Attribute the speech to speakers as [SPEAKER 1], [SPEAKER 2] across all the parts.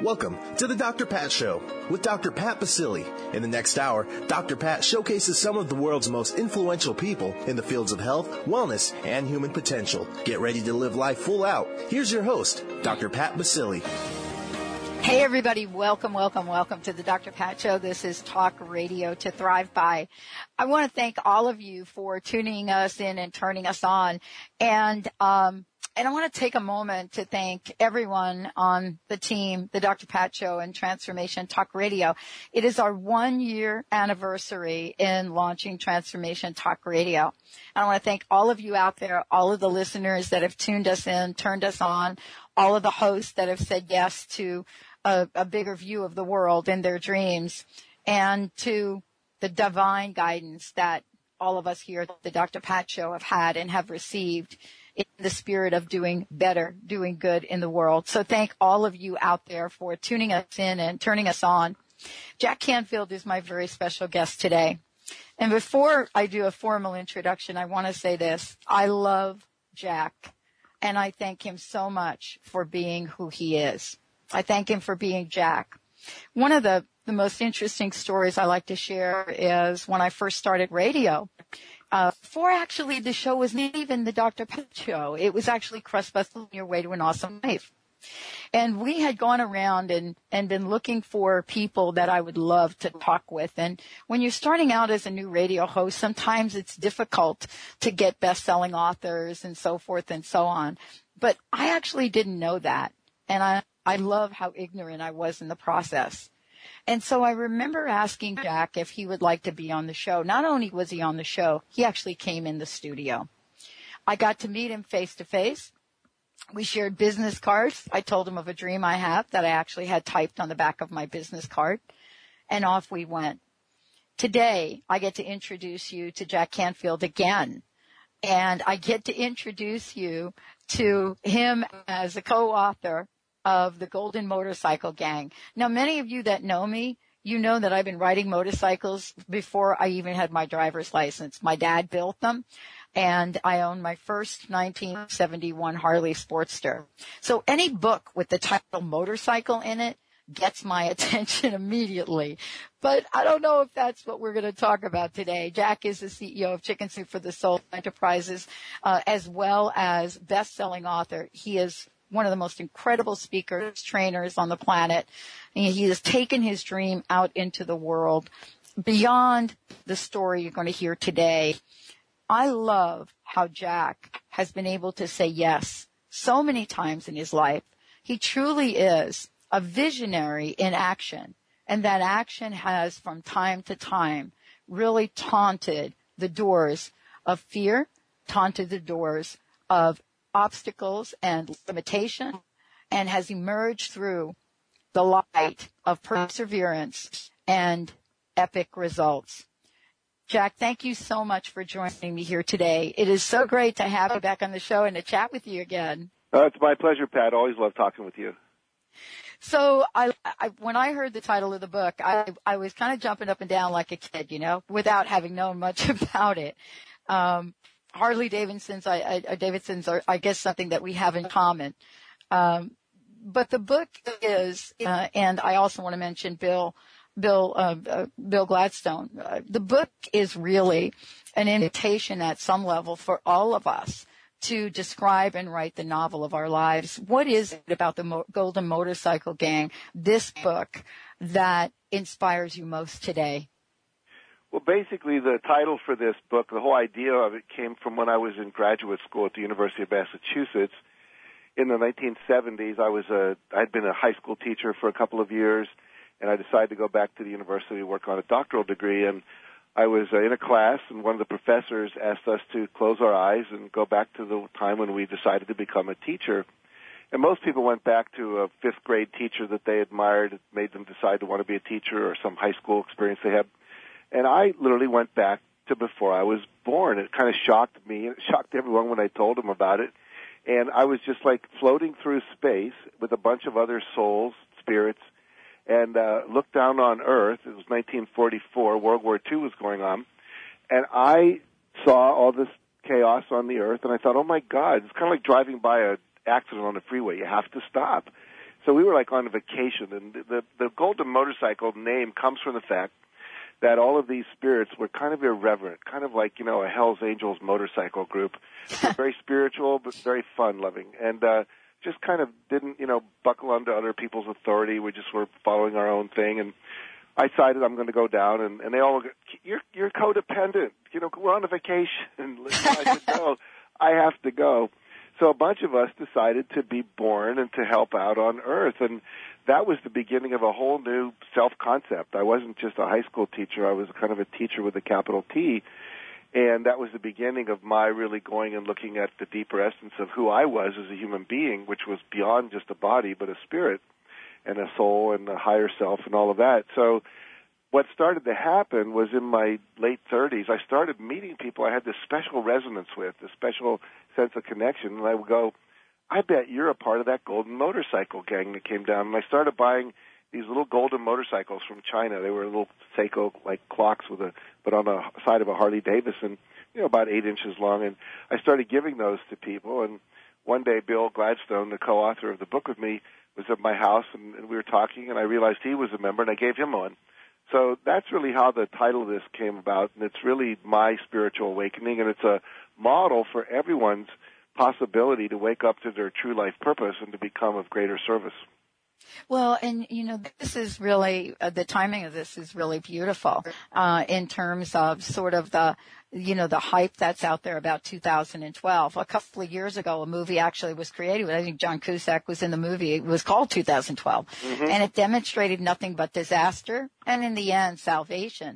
[SPEAKER 1] Welcome to the Dr. Pat Show with Dr. Pat Baccili. In the next hour, Dr. Pat showcases some of the world's most influential people in the fields of health, wellness, and human potential. Get ready to live life full out. Here's your host, Dr. Pat Baccili.
[SPEAKER 2] Hey everybody, welcome to the Dr. Pat Show. This is Talk Radio to Thrive By. I want to thank all of you for tuning us in and turning us on. And I want to take a moment to thank everyone on the team, the Dr. Pat Show and Transformation Talk Radio. It is our 1-year anniversary in launching Transformation Talk Radio. I want to thank all of you out there, all of the listeners that have tuned us in, turned us on, all of the hosts that have said yes to a bigger view of the world and their dreams, and to the divine guidance that all of us here at the Dr. Pat Show have had and have received in the spirit of doing better, doing good in the world. So thank all of you out there for tuning us in and turning us on. Jack Canfield is my very special guest today. And before I do a formal introduction, I want to say this. I love Jack, and I thank him so much for being who he is. I thank him for being Jack. One of the most interesting stories I like to share is when I first started radio. Before actually the show was not even the Dr. Pat Show. It was actually Crust Busting Your Way to an Awesome Life. And we had gone around and been looking for people that I would love to talk with. And when you're starting out as a new radio host, sometimes it's difficult to get best-selling authors and so forth and so on. But I actually didn't know that. And I love how ignorant I was in the process. And so I remember asking Jack if he would like to be on the show. Not only was he on the show, he actually came in the studio. I got to meet him face to face. We shared business cards. I told him of a dream I have that I actually had typed on the back of my business card. And off we went. Today, I get to introduce you to Jack Canfield again. And I get to introduce you to him as a co-author of the Golden Motorcycle Gang. Now, many of you that know me, you know that I've been riding motorcycles before I even had my driver's license. My dad built them, and I owned my first 1971 Harley Sportster. So any book with the title motorcycle in it gets my attention immediately. But I don't know if that's what we're going to talk about today. Jack is the CEO of Chicken Soup for the Soul Enterprises, as well as best-selling author. He is one of the most incredible speakers, trainers on the planet. And he has taken his dream out into the world beyond the story you're going to hear today. I love how Jack has been able to say yes so many times in his life. He truly is a visionary in action, and that action has from time to time really taunted the doors of fear, taunted the doors of obstacles and limitation, and has emerged through the light of perseverance and epic results. Jack, thank you so much for joining me here today. It is so great to have you back on the show and to chat with you again.
[SPEAKER 3] It's my pleasure, Pat. Always love talking with you.
[SPEAKER 2] So when I heard the title of the book, I was kind of jumping up and down like a kid, without having known much about it. Harley Davidsons are, I guess, something that we have in common. But the book is, and I also want to mention Bill Gladstone. The book is really an invitation at some level for all of us to describe and write the novel of our lives. What is it about the Golden Motorcycle Gang, this book, that inspires you most today?
[SPEAKER 3] Well, basically, the title for this book, the whole idea of it came from when I was in graduate school at the University of Massachusetts. In the 1970s, I'd been a high school teacher for a couple of years, and I decided to go back to the university to work on a doctoral degree. And I was in a class, and one of the professors asked us to close our eyes and go back to the time when we decided to become a teacher. And most people went back to a fifth grade teacher that they admired, made them decide to want to be a teacher, or some high school experience they had. And I literally went back to before I was born. It kind of shocked me, and it shocked everyone when I told them about it. And I was just like floating through space with a bunch of other souls, spirits, and looked down on Earth. It was 1944. World War II was going on. And I saw all this chaos on the Earth, and I thought, oh, my God, it's kind of like driving by an accident on the freeway. You have to stop. So we were like on a vacation, and the golden motorcycle name comes from the fact that all of these spirits were kind of irreverent, kind of like, a Hell's Angels motorcycle group. They're very spiritual, but very fun-loving, and just kind of didn't, buckle under other people's authority. We just were following our own thing, and I decided I'm going to go down, and they all go, you're codependent. We're on a vacation. I said, no, I have to go. So a bunch of us decided to be born and to help out on Earth, and that was the beginning of a whole new self-concept. I wasn't just a high school teacher. I was kind of a teacher with a capital T, and that was the beginning of my really going and looking at the deeper essence of who I was as a human being, which was beyond just a body, but a spirit and a soul and a higher self and all of that. So what started to happen was in my late 30s, I started meeting people I had this special resonance with, this special sense of connection, and I would go, I bet you're a part of that golden motorcycle gang that came down. And I started buying these little golden motorcycles from China. They were little Seiko-like clocks but on the side of a Harley Davidson, about 8 inches long. And I started giving those to people. And one day, Bill Gladstone, the co-author of the book with me, was at my house, and we were talking, and I realized he was a member, and I gave him one. So that's really how the title of this came about, and it's really my spiritual awakening, and it's a model for everyone's possibility to wake up to their true life purpose and to become of greater service.
[SPEAKER 2] Well, and this is really the timing of this is really beautiful in terms of sort of the hype that's out there about 2012. A couple of years ago, a movie actually was created. I think John Cusack was in the movie. It was called 2012, and it demonstrated nothing but disaster and, in the end, salvation.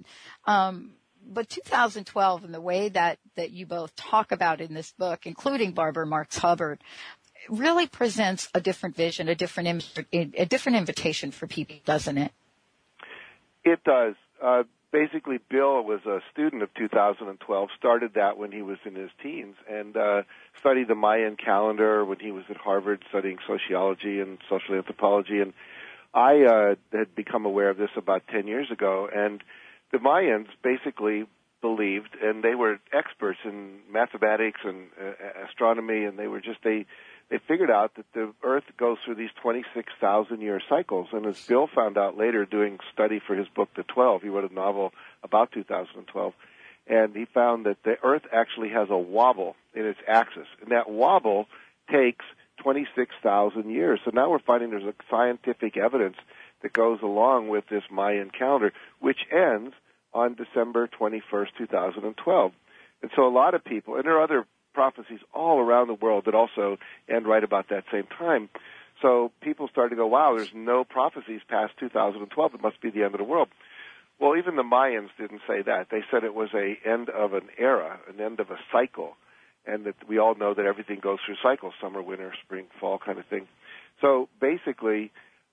[SPEAKER 2] But 2012 and the way that you both talk about in this book, including Barbara Marx Hubbard, really presents a different vision, a different invitation for people, doesn't it?
[SPEAKER 3] It does. Basically, Bill was a student of 2012, started that when he was in his teens, and studied the Mayan calendar when he was at Harvard studying sociology and social anthropology. And I had become aware of this about 10 years ago, and the Mayans basically believed, and they were experts in mathematics and astronomy, and they figured out that the Earth goes through these 26,000-year cycles. And as Bill found out later doing study for his book, The 12, he wrote a novel about 2012, and he found that the Earth actually has a wobble in its axis, and that wobble takes 26,000 years. So now we're finding there's a scientific evidence that goes along with this Mayan calendar, which ends on December 21st, 2012. And so a lot of people, and there are other prophecies all around the world that also end right about that same time. So people started to go, wow, there's no prophecies past 2012. It must be the end of the world. Well, even the Mayans didn't say that. They said it was an end of an era, an end of a cycle, and that we all know that everything goes through cycles, summer, winter, spring, fall kind of thing. So basically,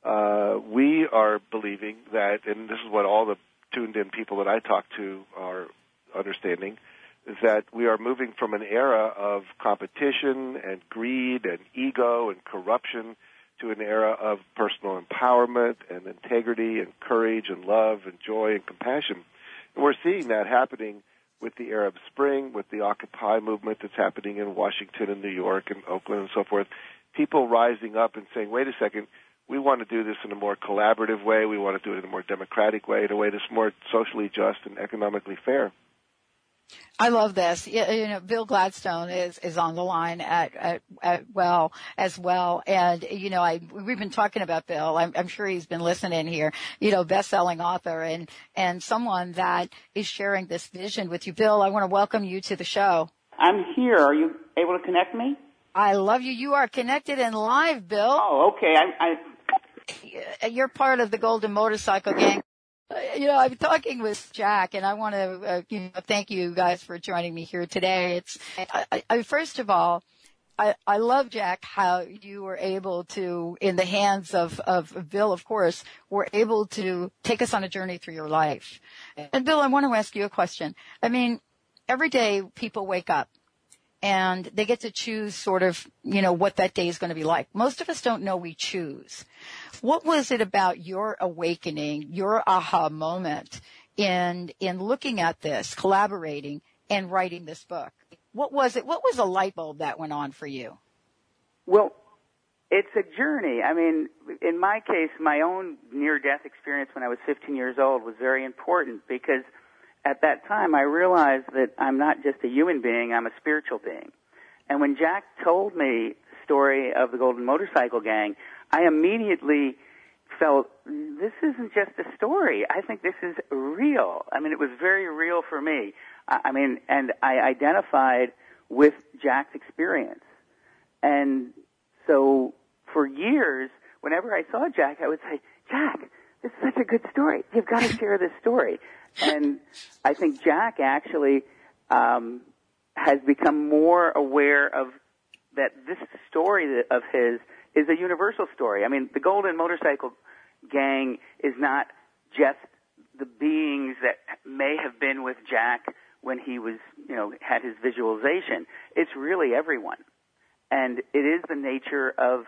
[SPEAKER 3] we are believing that, and this is what all the tuned-in people that I talk to are understanding, is that we are moving from an era of competition and greed and ego and corruption to an era of personal empowerment and integrity and courage and love and joy and compassion. And we're seeing that happening with the Arab Spring, with the Occupy movement that's happening in Washington and New York and Oakland and so forth. People rising up and saying, wait a second, we want to do this in a more collaborative way. We want to do it in a more democratic way, in a way that's more socially just and economically fair.
[SPEAKER 2] I love this. Bill Gladstone is on the line as well. And, we've been talking about Bill. I'm sure he's been listening here, best-selling author and someone that is sharing this vision with you. Bill, I want to welcome you to the show.
[SPEAKER 4] I'm here. Are you able to connect me?
[SPEAKER 2] I love you. You are connected and live, Bill.
[SPEAKER 4] Oh, okay.
[SPEAKER 2] You're part of the Golden Motorcycle Gang. I'm talking with Jack, and I want to thank you guys for joining me here today. First of all, I love, Jack, how you were able to, in the hands of Bill, of course, were able to take us on a journey through your life. And Bill, I want to ask you a question. I mean, every day people wake up and they get to choose sort of, what that day is going to be like. Most of us don't know we choose. What was it about your awakening, your aha moment in looking at this, collaborating, and writing this book? What was it? What was a light bulb that went on for you?
[SPEAKER 4] Well, it's a journey. I mean, in my case, my own near-death experience when I was 15 years old was very important because at that time I realized that I'm not just a human being, I'm a spiritual being. And when Jack told me the story of the Golden Motorcycle Gang, I immediately felt, this isn't just a story. I think this is real. I mean, it was very real for me. And I identified with Jack's experience. And so for years, whenever I saw Jack, I would say, Jack, this is such a good story. You've got to share this story. And I think Jack actually has become more aware of that this story of his is a universal story. I mean, the Golden Motorcycle Gang is not just the beings that may have been with Jack when he was, had his visualization. It's really everyone. And it is the nature of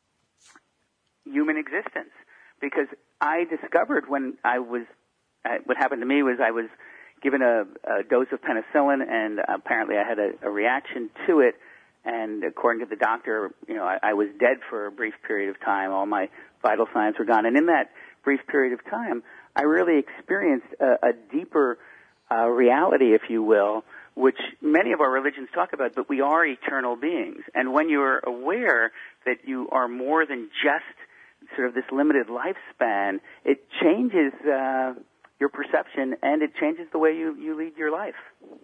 [SPEAKER 4] human existence. Because I discovered when what happened to me was I was given a dose of penicillin, and apparently I had a reaction to it. And according to the doctor, I was dead for a brief period of time. All my vital signs were gone. And in that brief period of time, I really experienced a deeper reality, if you will, which many of our religions talk about, but we are eternal beings. And when you're aware that you are more than just sort of this limited lifespan, it changes your perception, and it changes the way you lead your life.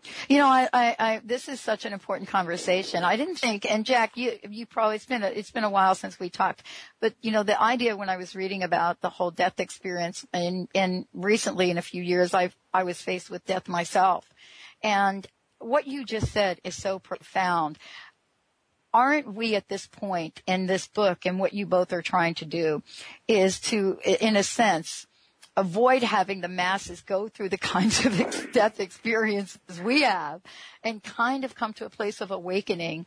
[SPEAKER 2] This is such an important conversation. I didn't think, and Jack, you probably, it's been a while since we talked, but the idea when I was reading about the whole death experience, and recently in a few years, I was faced with death myself. And what you just said is so profound. Aren't we at this point in this book, and what you both are trying to do is to, in a sense, avoid having the masses go through the kinds of death experiences we have, and kind of come to a place of awakening,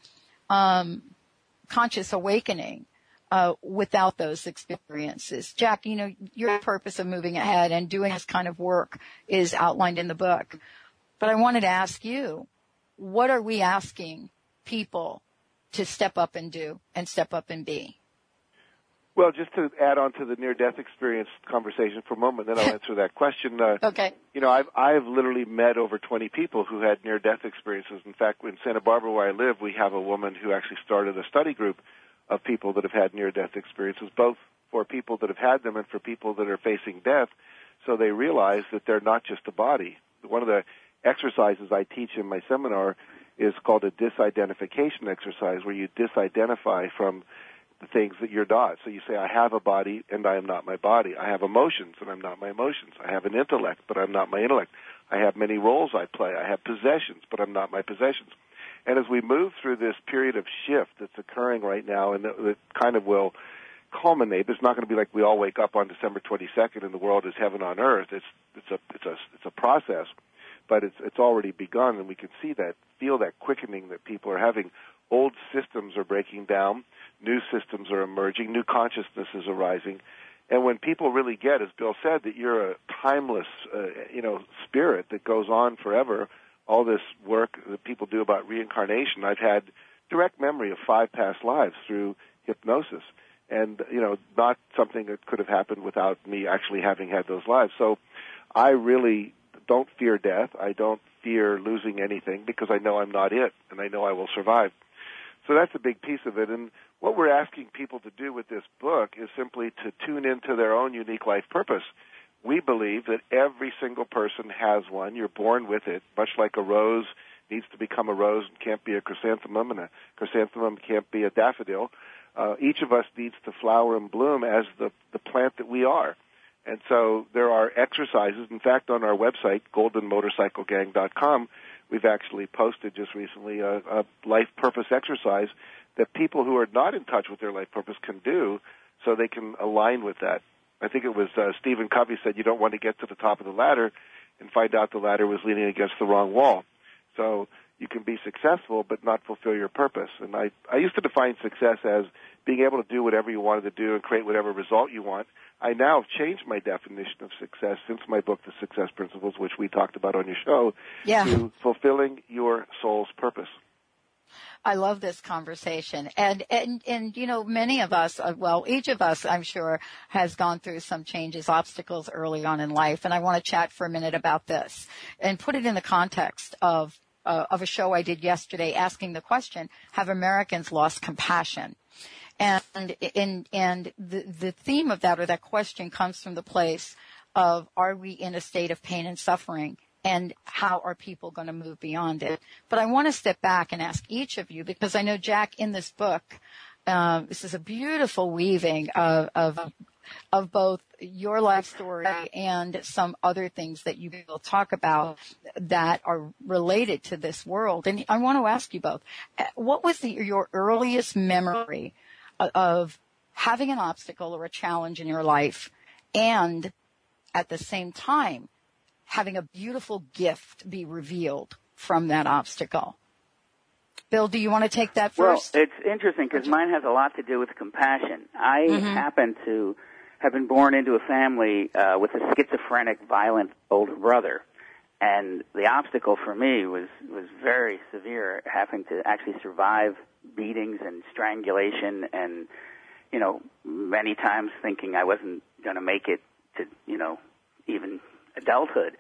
[SPEAKER 2] conscious awakening, without those experiences. Jack, your purpose of moving ahead and doing this kind of work is outlined in the book. But I wanted to ask you, what are we asking people to step up and do and step up and be?
[SPEAKER 3] Well, just to add on to the near-death experience conversation for a moment, then I'll answer that question.
[SPEAKER 2] Okay.
[SPEAKER 3] I've literally met over 20 people who had near-death experiences. In fact, in Santa Barbara, where I live, we have a woman who actually started a study group of people that have had near-death experiences, both for people that have had them and for people that are facing death, so they realize that they're not just a body. One of the exercises I teach in my seminar is called a disidentification exercise, where you disidentify from the things that you're not. So you say, I have a body and I am not my body. I have emotions and I'm not my emotions. I have an intellect, but I'm not my intellect. I have many roles I play. I have possessions, but I'm not my possessions. And as we move through this period of shift that's occurring right now, and that kind of will culminate, it's not going to be like we all wake up on December 22nd and the world is heaven on earth. It's a process, but it's already begun, and we can see that, feel that quickening that people are having. Old systems are breaking down. New systems are emerging. New consciousness is arising. And when people really get, as Bill said, that you're a timeless, spirit that goes on forever, all this work that people do about reincarnation, I've had direct memory of 5 past lives through hypnosis. And, not something that could have happened without me actually having had those lives. So I really don't fear death. I don't fear losing anything because I know I'm not it, and I know I will survive. So that's a big piece of it. And what we're asking people to do with this book is simply to tune into their own unique life purpose. We believe that every single person has one. You're born with it, much like a rose needs to become a rose and can't be a chrysanthemum, and a chrysanthemum can't be a daffodil. Each of us needs to flower and bloom as the plant that we are. And so there are exercises. In fact, on our website, goldenmotorcyclegang.com, we've actually posted just recently a life purpose exercise that people who are not in touch with their life purpose can do so they can align with that. I think it was Stephen Covey said you don't want to get to the top of the ladder and find out the ladder was leaning against the wrong wall. So you can be successful but not fulfill your purpose. And I used to define success as being able to do whatever you wanted to do and create whatever result you want. I now have changed my definition of success since my book, The Success Principles, which we talked about on your show, to fulfilling your soul's purpose.
[SPEAKER 2] I love this conversation. And you know, many of us, well, each of us, I'm sure, has gone through some changes, obstacles early on in life. And I want to chat for a minute about this and put it in the context of a show I did yesterday asking the question, have Americans lost compassion? And the theme of that, or that question, comes from the place of, are we in a state of pain and suffering? And how are people going to move beyond it? But I want to step back and ask each of you, because I know, Jack, in this book, this is a beautiful weaving of both your life story and some other things that you will talk about that are related to this world. And I want to ask you both, what was your earliest memory of having an obstacle or a challenge in your life, and at the same time having a beautiful gift be revealed from that obstacle? Bill, do you want to take that first?
[SPEAKER 4] Well, it's interesting because mine has a lot to do with compassion. I happen to have been born into a family with a schizophrenic, violent older brother. And the obstacle for me was very severe, having to actually survive beatings and strangulation and, you know, many times thinking I wasn't going to make it to, you know, even adulthood.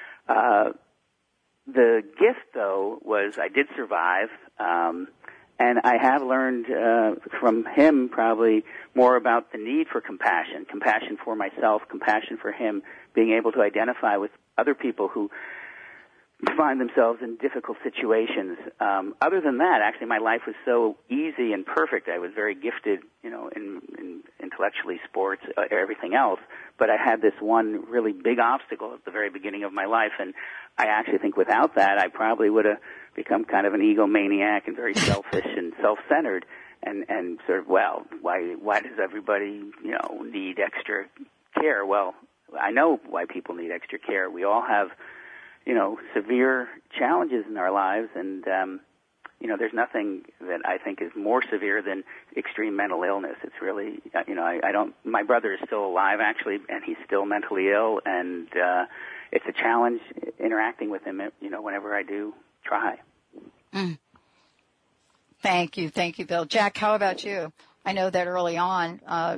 [SPEAKER 4] The gift, though, was I did survive, and I have learned from him probably more about the need for compassion for myself, compassion for him, being able to identify with other people who find themselves in difficult situations. Other than that, actually, my life was so easy and perfect. I was very gifted, you know, in intellectually, sports, everything else. But I had this one really big obstacle at the very beginning of my life, and I actually think without that, I probably would have become kind of an egomaniac and very selfish and self-centered, and sort of, well, why does everybody, you know, need extra care? Well, I know why people need extra care. We all have, you know, severe challenges in our lives, and, you know, there's nothing that I think is more severe than extreme mental illness. It's really, you know, my brother is still alive, actually, and he's still mentally ill, and it's a challenge interacting with him, you know, whenever I do try.
[SPEAKER 2] Mm. Thank you, Bill. Jack, how about you? I know that early on,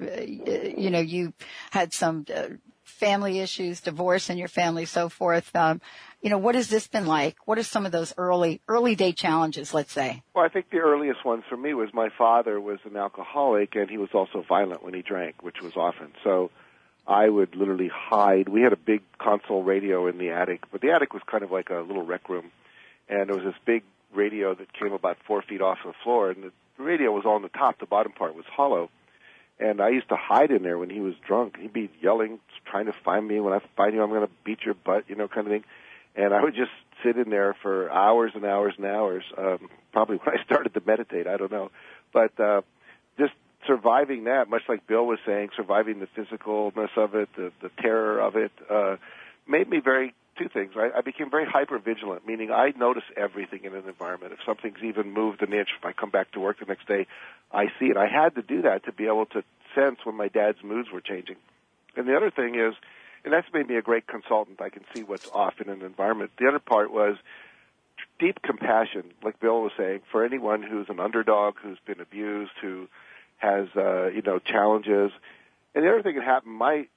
[SPEAKER 2] you know, you had some family issues, divorce in your family, so forth. You know, what has this been like? What are some of those early day challenges, let's say?
[SPEAKER 3] Well, I think the earliest ones for me was my father was an alcoholic, and he was also violent when he drank, which was often. So I would literally hide. We had a big console radio in the attic, but the attic was kind of like a little rec room, and there was this big radio that came about 4 feet off the floor, and the radio was on the top. The bottom part was hollow. And I used to hide in there when he was drunk. He'd be yelling, trying to find me. When I find you, I'm going to beat your butt, you know, kind of thing. And I would just sit in there for hours and hours and hours, probably when I started to meditate, I don't know. But just surviving that, much like Bill was saying, surviving the physicalness of it, the terror of it, made me two things. I became very hyper-vigilant, meaning I notice everything in an environment. If something's even moved an inch, if I come back to work the next day, I see it. I had to do that to be able to sense when my dad's moods were changing. And the other thing is, and that's made me a great consultant. I can see what's off in an environment. The other part was deep compassion, like Bill was saying, for anyone who's an underdog, who's been abused, who has, you know, challenges. And the other thing that happened, my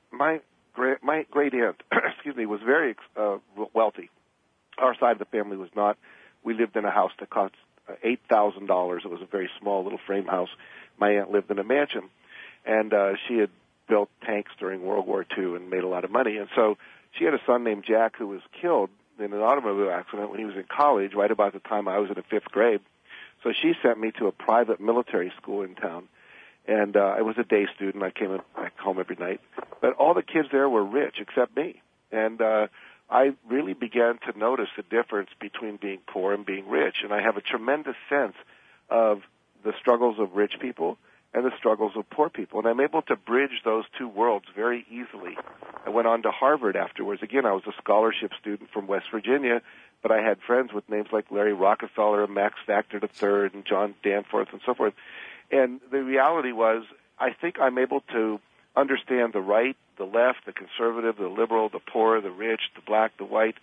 [SPEAKER 3] great aunt, excuse me, was very wealthy. Our side of the family was not. We lived in a house that cost $8,000. It was a very small little frame house. My aunt lived in a mansion, and she had built tanks during World War II and made a lot of money. And so she had a son named Jack who was killed in an automobile accident when he was in college, right about the time I was in the 5th grade. So she sent me to a private military school in town. And I was a day student. I came back home every night. But all the kids there were rich except me. And I really began to notice the difference between being poor and being rich. And I have a tremendous sense of the struggles of rich people and the struggles of poor people. And I'm able to bridge those two worlds very easily. I went on to Harvard afterwards. Again, I was a scholarship student from West Virginia, but I had friends with names like Larry Rockefeller and Max Factor III and John Danforth and so forth. And the reality was, I think I'm able to understand the right, the left, the conservative, the liberal, the poor, the rich, the black, the white,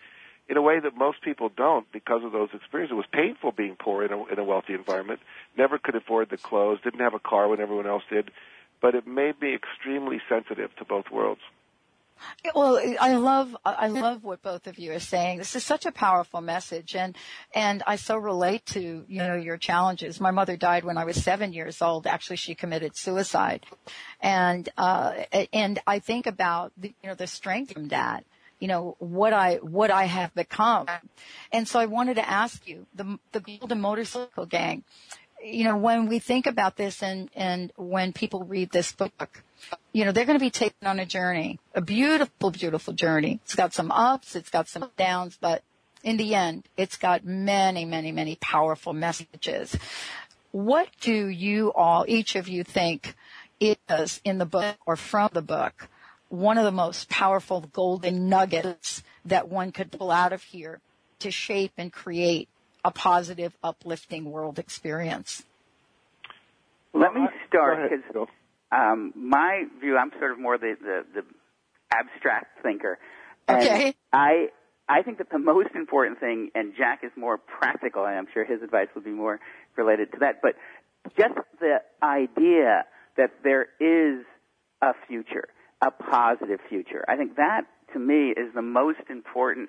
[SPEAKER 3] in a way that most people don't because of those experiences. It was painful being poor in a wealthy environment, never could afford the clothes, didn't have a car when everyone else did, but it made me extremely sensitive to both worlds.
[SPEAKER 2] Well, I love what both of you are saying. This is such a powerful message, and I so relate to, your challenges. My mother died when I was 7 years old. Actually, she committed suicide. And I think about the strength from that, what I have become. And so I wanted to ask you, the Golden Motorcycle Gang, when we think about this and when people read this book, they're going to be taken on a journey, a beautiful, beautiful journey. It's got some ups, it's got some downs, but in the end, it's got many, many, many powerful messages. What do you all, each of you, think is in the book or from the book one of the most powerful golden nuggets that one could pull out of here to shape and create a positive, uplifting world experience?
[SPEAKER 4] Let me start, because my view, I'm sort of more the abstract thinker. And
[SPEAKER 2] okay.
[SPEAKER 4] I think that the most important thing, and Jack is more practical, and I'm sure his advice would be more related to that, but just the idea that there is a future, a positive future. I think that, to me, is the most important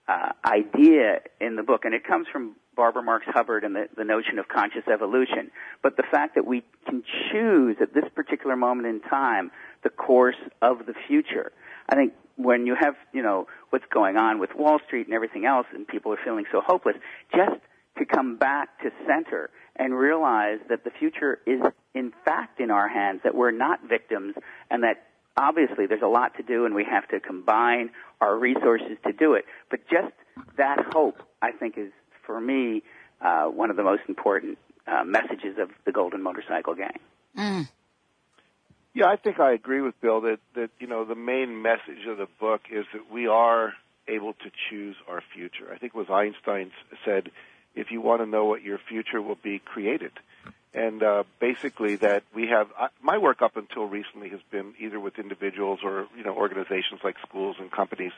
[SPEAKER 4] idea in the book, and it comes from Barbara Marx Hubbard and the notion of conscious evolution. But the fact that we can choose at this particular moment in time the course of the future. I think when you have, what's going on with Wall Street and everything else, and people are feeling so hopeless, just to come back to center and realize that the future is in fact in our hands, that we're not victims, and that obviously there's a lot to do and we have to combine our resources to do it. But just that hope, I think, is, for me, one of the most important messages of the Golden Motorcycle Gang.
[SPEAKER 2] Mm.
[SPEAKER 3] Yeah, I think I agree with Bill that the main message of the book is that we are able to choose our future. I think it was Einstein said, if you want to know what your future will be, create it. And basically that we have, my work up until recently has been either with individuals or, organizations like schools and companies.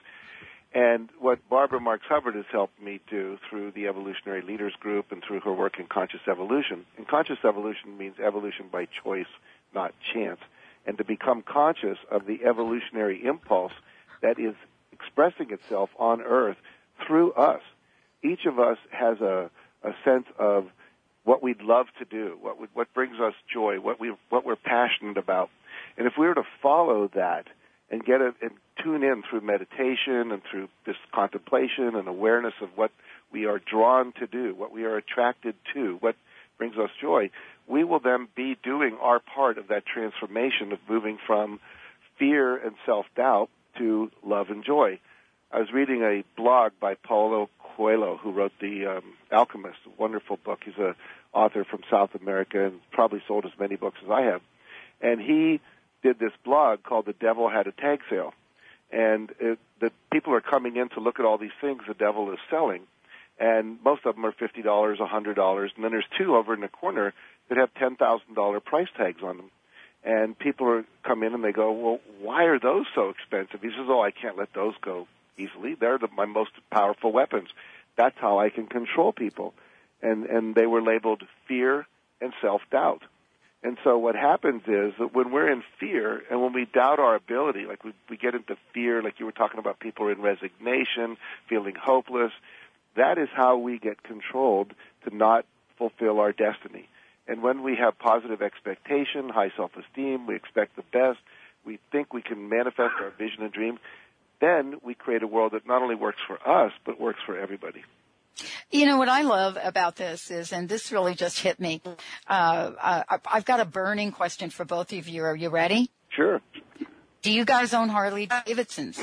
[SPEAKER 3] And what Barbara Marx Hubbard has helped me do through the Evolutionary Leaders Group and through her work in Conscious Evolution, and Conscious Evolution means evolution by choice, not chance, and to become conscious of the evolutionary impulse that is expressing itself on Earth through us. Each of us has a sense of what we'd love to do, what brings us joy, what we're passionate about. And if we were to follow that and get it and tune in through meditation and through this contemplation and awareness of what we are drawn to do, what we are attracted to, what brings us joy, we will then be doing our part of that transformation of moving from fear and self-doubt to love and joy. I was reading a blog by Paulo Coelho, who wrote The Alchemist, a wonderful book. He's an author from South America and probably sold as many books as I have. And he did this blog called The Devil Had a Tag Sale. And the people are coming in to look at all these things the devil is selling. And most of them are $50, $100. And then there's two over in the corner that have $10,000 price tags on them. And people come in and they go, well, why are those so expensive? He says, I can't let those go easily. They're my most powerful weapons. That's how I can control people. And they were labeled fear and self-doubt. And so what happens is that when we're in fear and when we doubt our ability, like we get into fear, like you were talking about, people are in resignation, feeling hopeless, that is how we get controlled to not fulfill our destiny. And when we have positive expectation, high self-esteem, we expect the best, we think we can manifest our vision and dream, then we create a world that not only works for us, but works for everybody.
[SPEAKER 2] What I love about this is, and this really just hit me, I've got a burning question for both of you. Are you ready?
[SPEAKER 3] Sure.
[SPEAKER 2] Do you guys own Harley Davidsons?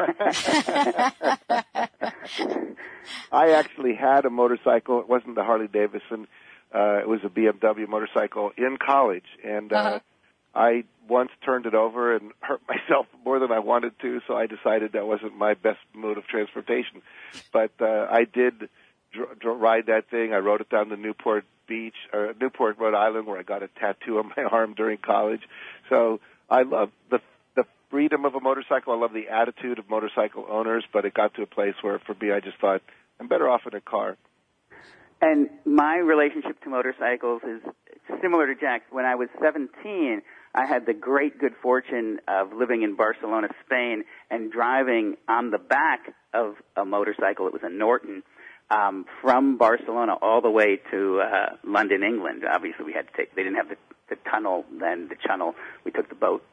[SPEAKER 3] I actually had a motorcycle. It wasn't the Harley Davidson. It was a BMW motorcycle in college. And I once turned it over and hurt myself more than I wanted to, so I decided that wasn't my best mode of transportation. But I did ride that thing. I rode it down to Newport Beach, or Newport, Rhode Island, where I got a tattoo on my arm during college. So I love the freedom of a motorcycle. I love the attitude of motorcycle owners, but it got to a place where, for me, I just thought, I'm better off in a car.
[SPEAKER 4] And my relationship to motorcycles is similar to Jack's. When I was 17, I had the great good fortune of living in Barcelona, Spain, and driving on the back of a motorcycle. It was a Norton, from Barcelona all the way to London, England. Obviously, we had to take. They didn't have the tunnel then, the channel. We took the boat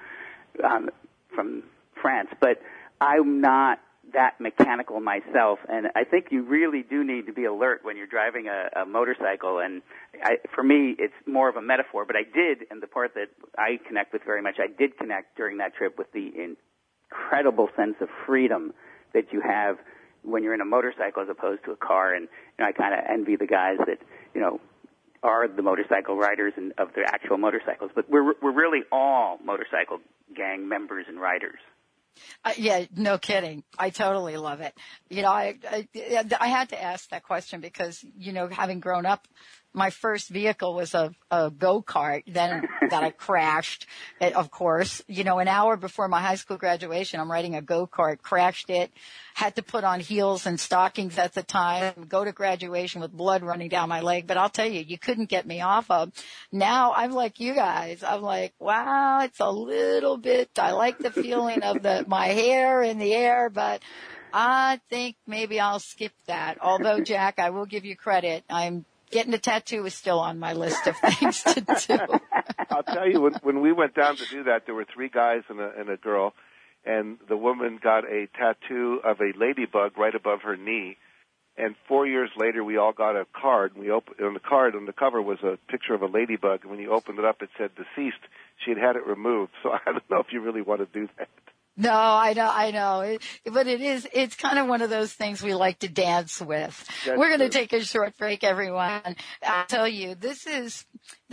[SPEAKER 4] from France. But I'm not that mechanical myself, and I think you really do need to be alert when you're driving a motorcycle. And for me, it's more of a metaphor, but I did, and the part that I connect with very much, I did connect during that trip with the incredible sense of freedom that you have when you're in a motorcycle as opposed to a car. And I kind of envy the guys that, are the motorcycle riders and of the actual motorcycles. But we're really all motorcycle gang members and riders.
[SPEAKER 2] Yeah, no kidding. I totally love it. I had to ask that question because, having grown up, my first vehicle was a go-kart, then that I crashed, of course. An hour before my high school graduation, I'm riding a go-kart, crashed it, had to put on heels and stockings at the time, go to graduation with blood running down my leg. But I'll tell you, you couldn't get me off of. Now I'm like you guys. I'm like, wow, it's a little bit, I like the feeling of my hair in the air, but I think maybe I'll skip that. Although, Jack, I will give you credit. Getting a tattoo is still on my list of things to do.
[SPEAKER 3] I'll tell you, when we went down to do that, there were 3 guys and a girl, and the woman got a tattoo of a ladybug right above her knee. And 4 years later, we all got a card. And on the cover was a picture of a ladybug, and when you opened it up, it said deceased. She had it removed. So I don't know if you really want to do that.
[SPEAKER 2] No, I know. But it's kind of one of those things we like to dance with. We're going to take a short break, everyone. I'll tell you, this is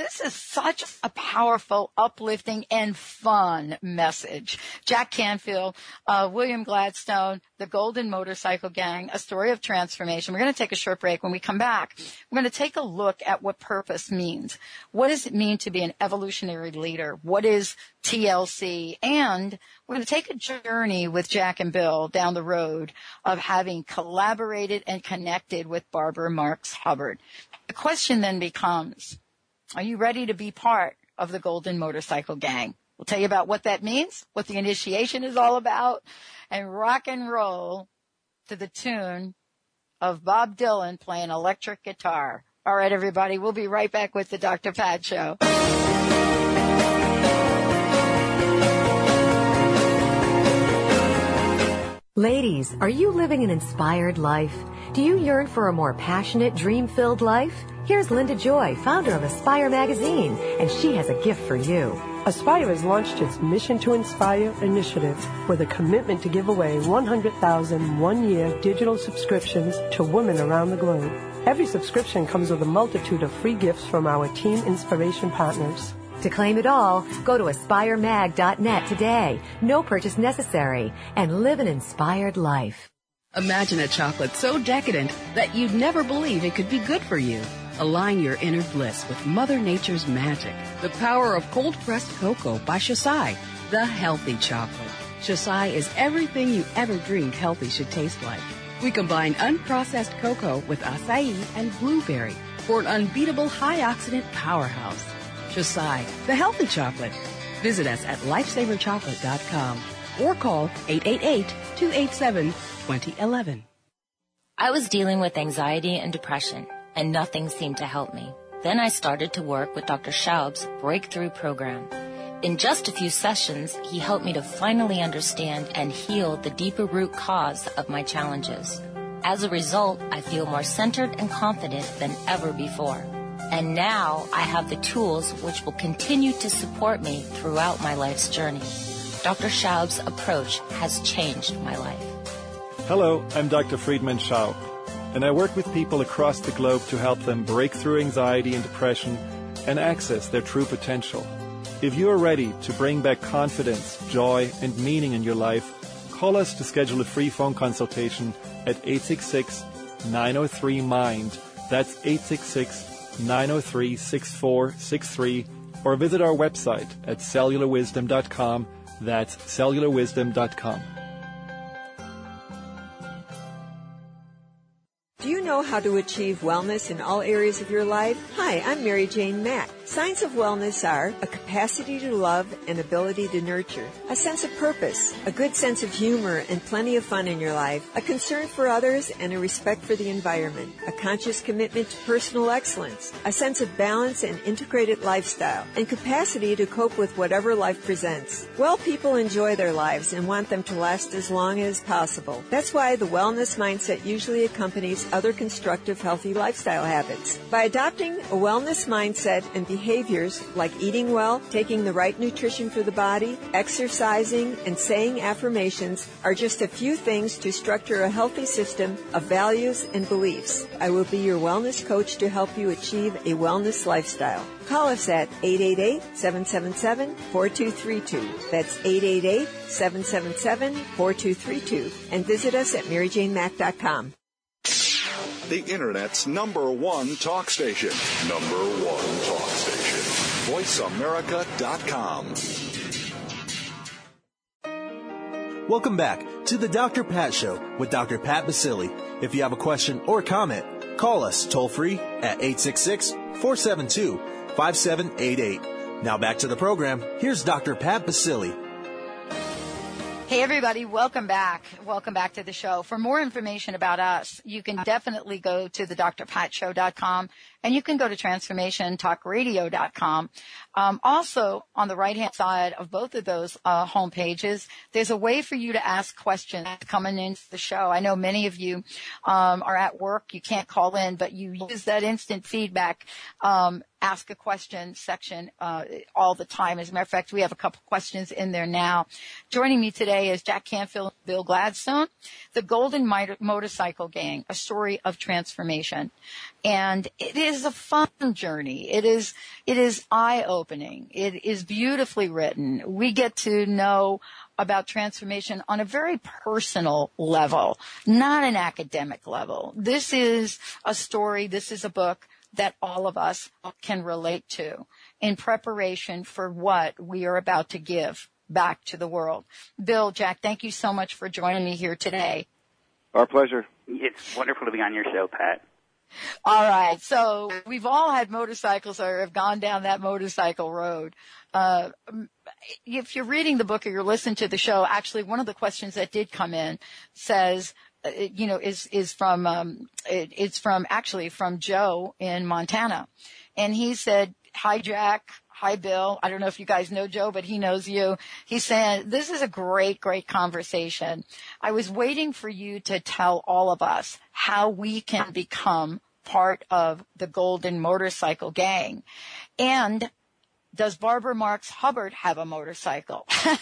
[SPEAKER 2] such a powerful, uplifting, and fun message. Jack Canfield, William Gladstone, the Golden Motorcycle Gang, a story of transformation. We're going to take a short break. When we come back, we're going to take a look at what purpose means. What does it mean to be an evolutionary leader? What is TLC? And we're going to take a journey with Jack and Bill down the road of having collaborated and connected with Barbara Marx Hubbard. The question then becomes, are you ready to be part of the Golden Motorcycle Gang? We'll tell you about what that means, what the initiation is all about, and rock and roll to the tune of Bob Dylan playing electric guitar. All right, everybody, we'll be right back with the Dr. Pat Show.
[SPEAKER 5] Ladies, are you living an inspired life? Do you yearn for a more passionate, dream-filled life? Here's Linda Joy, founder of Aspire Magazine, and she has a gift for you.
[SPEAKER 6] Aspire has launched its Mission to Inspire initiative with a commitment to give away 100,000 one-year digital subscriptions to women around the globe. Every subscription comes with a multitude of free gifts from our Team Inspiration partners.
[SPEAKER 5] To claim it all, go to aspiremag.net today. No purchase necessary. And live an inspired life.
[SPEAKER 7] Imagine a chocolate so decadent that you'd never believe it could be good for you. Align your inner bliss with Mother Nature's magic. The power of cold-pressed cocoa by Shasai, the healthy chocolate. Shasai is everything you ever dreamed healthy should taste like. We combine unprocessed cocoa with acai and blueberry for an unbeatable high-oxidant powerhouse. Shasai, the healthy chocolate. Visit us at lifesaverchocolate.com or call 888-287-2011.
[SPEAKER 8] I was dealing with anxiety and depression, and nothing seemed to help me. Then I started to work with Dr. Schaub's Breakthrough Program. In just a few sessions, he helped me to finally understand and heal the deeper root cause of my challenges. As a result, I feel more centered and confident than ever before. And now I have the tools which will continue to support me throughout my life's journey. Dr. Schaub's approach has changed my life.
[SPEAKER 9] Hello, I'm Dr. Friedman Schaub, and I work with people across the globe to help them break through anxiety and depression and access their true potential. If you are ready to bring back confidence, joy, and meaning in your life, call us to schedule a free phone consultation at 866-903-MIND. That's 866-903-6463, or visit our website at cellularwisdom.com That's cellularwisdom.com.
[SPEAKER 10] Do you know how to achieve wellness in all areas of your life? Hi, I'm Mary Jane Mack. Signs of wellness are a capacity to love and ability to nurture, a sense of purpose, a good sense of humor and plenty of fun in your life, a concern for others and a respect for the environment, a conscious commitment to personal excellence, a sense of balance and integrated lifestyle, and capacity to cope with whatever life presents. Well people enjoy their lives and want them to last as long as possible. That's why the wellness mindset usually accompanies other constructive, healthy lifestyle habits. By adopting a wellness mindset and behaviors like eating well, taking the right nutrition for the body, exercising, and saying affirmations are just a few things to structure a healthy system of values and beliefs. I will be your wellness coach to help you achieve a wellness lifestyle. Call us at 888-777-4232. That's 888-777-4232. And visit us at MaryJaneMack.com.
[SPEAKER 11] The Internet's #1 talk station. #1 talk station. VoiceAmerica.com.
[SPEAKER 1] Welcome back to the Dr. Pat Show with Dr. Pat Baccili. If you have a question or comment, call us toll-free at 866-472-5788. Now back to the program. Here's Dr. Pat Baccili.
[SPEAKER 2] Hey, everybody. Welcome back. Welcome back to the show. For more information about us, you can definitely go to the drpatshow.com, and you can go to transformationtalkradio.com. Also, on the right-hand side of both of those home pages, there's a way for you to ask questions coming into the show. I know many of you are at work. You can't call in, but you use that instant feedback ask a question section all the time. As a matter of fact, we have a couple questions in there now. Joining me today is Jack Canfield and Bill Gladstone, the Golden Motorcycle Gang, a story of transformation. And it is a fun journey. It is eye-opening. It is beautifully written. We get to know about transformation on a very personal level, not an academic level. This is a story, this is a book that all of us can relate to in preparation for what we are about to give back to the world. Bill, Jack, thank you so much for joining me here today.
[SPEAKER 3] Our pleasure.
[SPEAKER 4] It's wonderful to be on your show, Pat.
[SPEAKER 2] All right. So we've all had motorcycles or have gone down that motorcycle road. If you're reading the book or you're listening to the show, actually one of the questions that did come in says, is from Joe in Montana. And he said, hi, Jack. Hi, Bill. I don't know if you guys know Joe, but he knows you. He's saying, this is a great, great conversation. I was waiting for you to tell all of us how we can become part of the Golden Motorcycle Gang. And does Barbara Marx Hubbard have a motorcycle?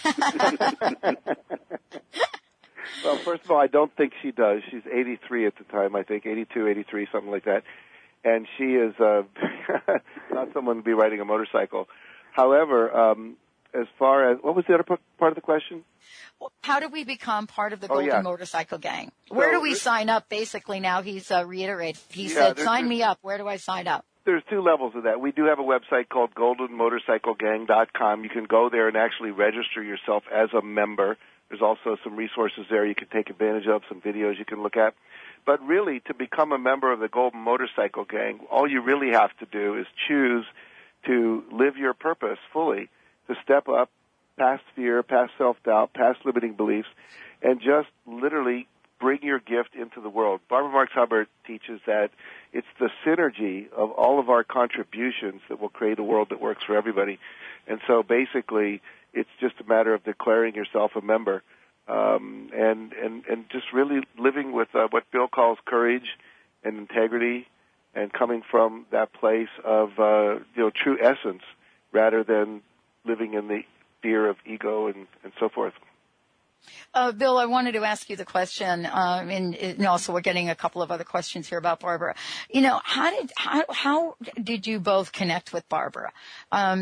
[SPEAKER 3] Well, first of all, I don't think she does. She's 83 at the time, I think, 82, 83, something like that. And she is not someone to be riding a motorcycle. However, as far as, what was the other part of the question?
[SPEAKER 2] How do we become part of the Golden Motorcycle Gang? Where do we sign up, basically, now he's reiterated? He said, sign me up. Where do I sign up?
[SPEAKER 3] There's two levels of that. We do have a website called goldenmotorcyclegang.com. You can go there and actually register yourself as a member. There's also some resources there you can take advantage of, some videos you can look at. But really, to become a member of the Golden Motorcycle Gang, all you really have to do is choose to live your purpose fully, to step up past fear, past self-doubt, past limiting beliefs, and just literally bring your gift into the world. Barbara Marx Hubbard teaches that it's the synergy of all of our contributions that will create a world that works for everybody. And so basically, it's just a matter of declaring yourself a member, and just really living with what Bill calls courage and integrity, and coming from that place of true essence, rather than living in the fear of ego and so forth.
[SPEAKER 2] Bill, I wanted to ask you the question, and also we're getting a couple of other questions here about Barbara. How did you both connect with Barbara?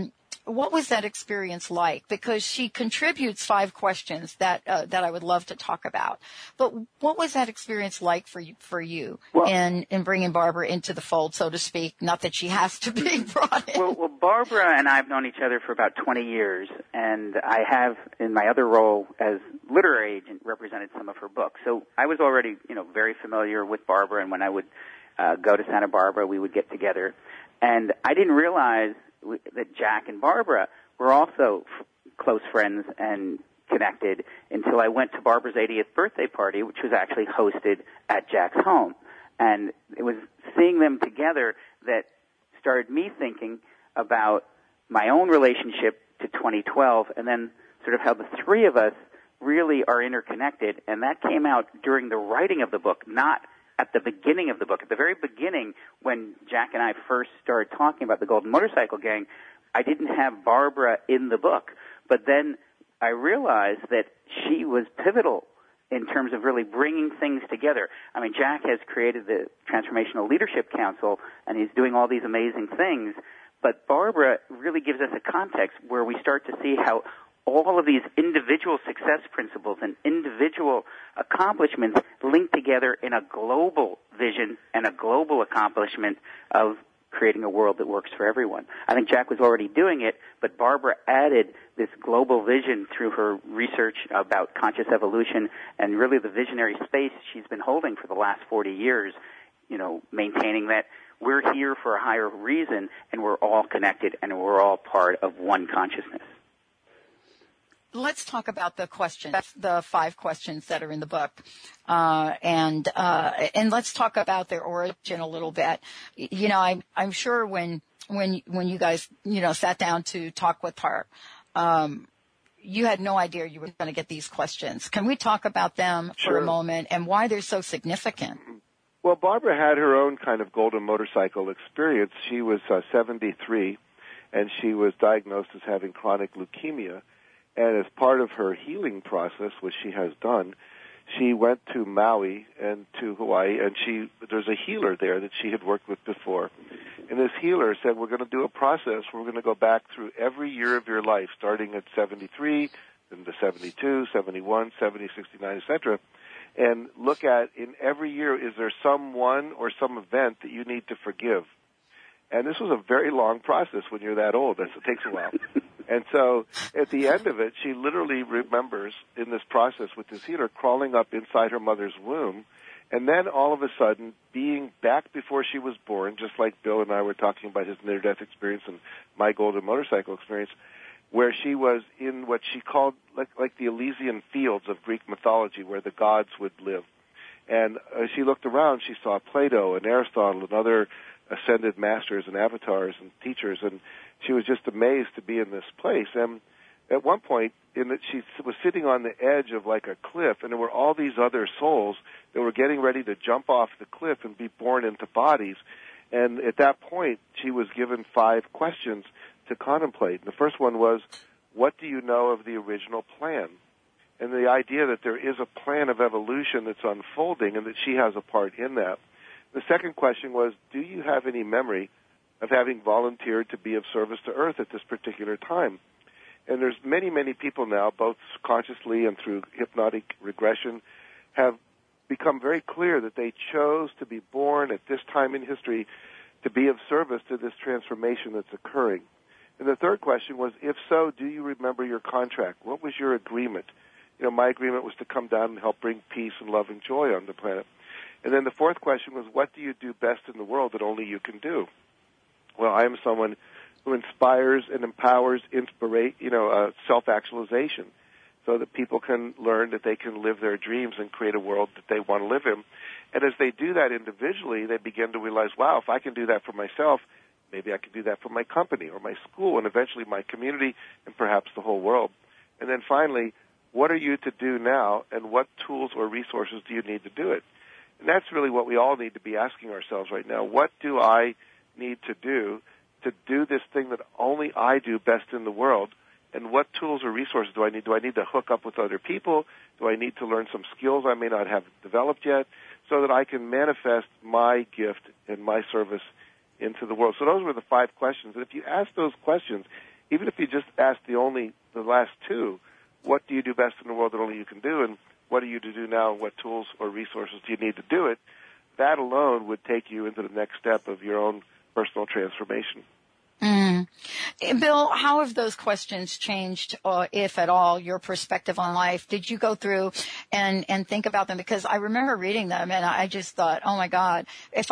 [SPEAKER 2] what was that experience like? Because she contributes 5 questions that I would love to talk about. But what was that experience like for you in bringing Barbara into the fold, so to speak? Not that she has to be brought in.
[SPEAKER 4] Well, Barbara and I have known each other for about 20 years, and I have, in my other role as literary agent, represented some of her books. So I was already, very familiar with Barbara, and when I would go to Santa Barbara, we would get together. And I didn't realize that Jack and Barbara were also close friends and connected until I went to Barbara's 80th birthday party, which was actually hosted at Jack's home. And it was seeing them together that started me thinking about my own relationship to 2012 and then sort of how the three of us really are interconnected. And that came out during the writing of the book, not at the beginning of the book. At the very beginning, when Jack and I first started talking about the Golden Motorcycle Gang, I didn't have Barbara in the book. But then I realized that she was pivotal in terms of really bringing things together. I mean, Jack has created the Transformational Leadership Council, and he's doing all these amazing things. But Barbara really gives us a context where we start to see how all of these individual success principles and individual accomplishments link together in a global vision and a global accomplishment of creating a world that works for everyone. I think Jack was already doing it, but Barbara added this global vision through her research about conscious evolution and really the visionary space she's been holding for the last 40 years, maintaining that we're here for a higher reason and we're all connected and we're all part of one consciousness.
[SPEAKER 2] Let's talk about the questions, the 5 questions that are in the book, and let's talk about their origin a little bit. I'm sure when you guys sat down to talk with her, you had no idea you were going to get these questions. Can we talk about them for a moment and why they're so significant?
[SPEAKER 3] Well, Barbara had her own kind of golden motorcycle experience. She was 73, and she was diagnosed as having chronic leukemia. And as part of her healing process, which she has done, she went to Maui and to Hawaii, and there's a healer there that she had worked with before. And this healer said, we're going to do a process. We're going to go back through every year of your life, starting at 73, then to 72, 71, 70, 69, etc., and look at, in every year, is there someone or some event that you need to forgive? And this was a very long process when you're that old. It takes a while. And so at the end of it, she literally remembers in this process with this healer crawling up inside her mother's womb, and then all of a sudden being back before she was born, just like Bill and I were talking about his near-death experience and my golden motorcycle experience, where she was in what she called like the Elysian fields of Greek mythology where the gods would live. And as she looked around, she saw Plato and Aristotle and other ascended masters and avatars and teachers, and she was just amazed to be in this place. And at one point, she was sitting on the edge of like a cliff, and there were all these other souls that were getting ready to jump off the cliff and be born into bodies. And at that point, she was given 5 questions to contemplate. And the first one was, what do you know of the original plan? And the idea that there is a plan of evolution that's unfolding and that she has a part in that. The second question was, do you have any memory of having volunteered to be of service to Earth at this particular time? And there's many, many people now, both consciously and through hypnotic regression, have become very clear that they chose to be born at this time in history to be of service to this transformation that's occurring. And the third question was, if so, do you remember your contract? What was your agreement? My agreement was to come down and help bring peace and love and joy on the planet. And then the fourth question was, what do you do best in the world that only you can do? Well, I am someone who inspires and empowers self-actualization so that people can learn that they can live their dreams and create a world that they want to live in. And as they do that individually, they begin to realize, wow, if I can do that for myself, maybe I can do that for my company or my school and eventually my community and perhaps the whole world. And then finally, what are you to do now, and what tools or resources do you need to do it? And that's really what we all need to be asking ourselves right now. What do I need to do this thing that only I do best in the world? And what tools or resources do I need? Do I need to hook up with other people? Do I need to learn some skills I may not have developed yet so that I can manifest my gift and my service into the world? So those were the 5 questions. And if you ask those questions, even if you just ask the last two, what do you do best in the world that only you can do, and what are you to do now, and what tools or resources do you need to do it, that alone would take you into the next step of your own personal transformation.
[SPEAKER 2] Mm. Bill, how have those questions changed, if at all, your perspective on life? Did you go through and think about them? Because I remember reading them and I just thought, oh my God, if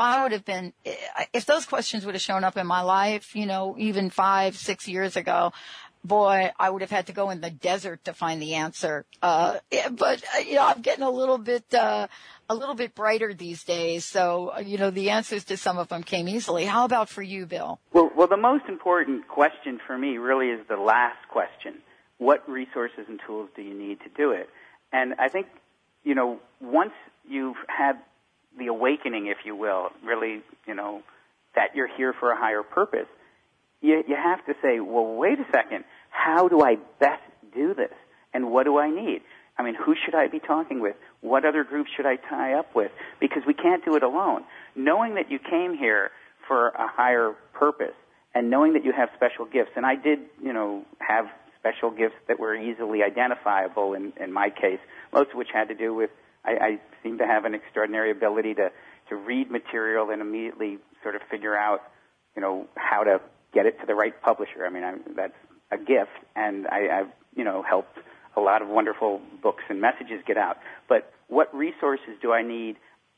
[SPEAKER 2] those questions would have shown up in my life, even 5-6 years ago, boy, I would have had to go in the desert to find the answer. But I'm getting a little bit brighter these days. So, the answers to some of them came easily. How about for you, Bill?
[SPEAKER 4] Well, the most important question for me really is the last question. What resources and tools do you need to do it? And I think, once you've had the awakening, if you will, really, that you're here for a higher purpose, you have to say, well, wait a second, how do I best do this? And what do I need? I mean, who should I be talking with? What other groups should I tie up with? Because we can't do it alone. Knowing that you came here for a higher purpose and knowing that you have special gifts, and I did, have special gifts that were easily identifiable in my case, most of which had to do with I seem to have an extraordinary ability to read material and immediately sort of figure out, how to get it to the right publisher. I mean, that's a gift, and I've, helped a lot of wonderful books and messages get out. But what resources do I need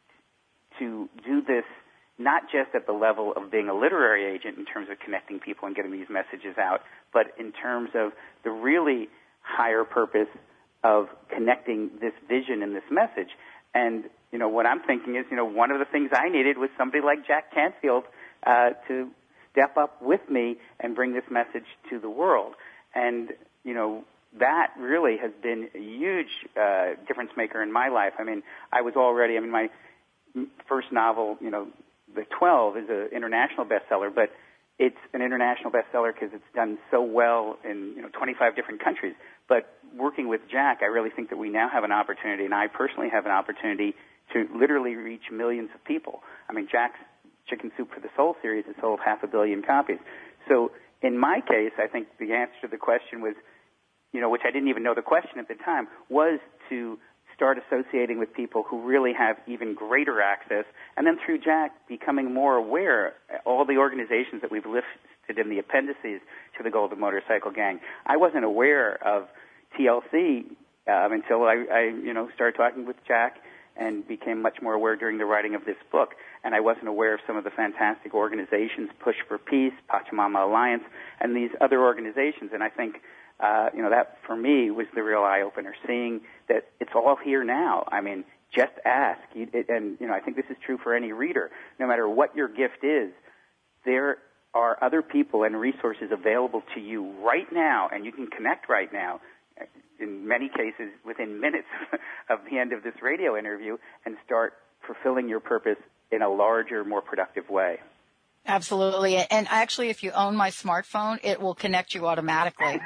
[SPEAKER 4] to do this, not just at the level of being a literary agent in terms of connecting people and getting these messages out, but in terms of the really higher purpose of connecting this vision and this message? And, what I'm thinking is, one of the things I needed was somebody like Jack Canfield to step up with me and bring this message to the world. And, that really has been a huge difference maker in my life. I mean, my first novel, The 12, is an international bestseller, but it's an international bestseller because it's done so well in 25 different countries. But working with Jack, I really think that we now have an opportunity, and I personally have an opportunity to literally reach millions of people. I mean, Jack's Chicken Soup for the Soul series has sold 500 million copies. So in my case, I think the answer to the question was, which I didn't even know the question at the time, was to start associating with people who really have even greater access, and then through Jack becoming more aware, all the organizations that we've listed in the appendices to the Golden Motorcycle Gang. I wasn't aware of TLC until I started talking with Jack and became much more aware during the writing of this book. And I wasn't aware of some of the fantastic organizations, Push for Peace, Pachamama Alliance, and these other organizations. And I think that for me was the real eye-opener, seeing that it's all here now. I mean, just ask. I think this is true for any reader. No matter what your gift is, there are other people and resources available to you right now, and you can connect right now, in many cases within minutes of the end of this radio interview, and start fulfilling your purpose in a larger, more productive way.
[SPEAKER 2] Absolutely. And actually, if you own my smartphone, it will connect you automatically.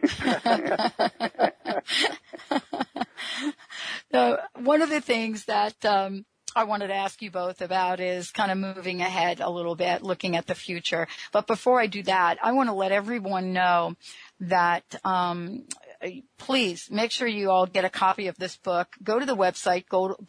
[SPEAKER 2] So one of the things that I wanted to ask you both about is kind of moving ahead a little bit, looking at the future. But before I do that, I want to let everyone know that please make sure you all get a copy of this book. Go to the website,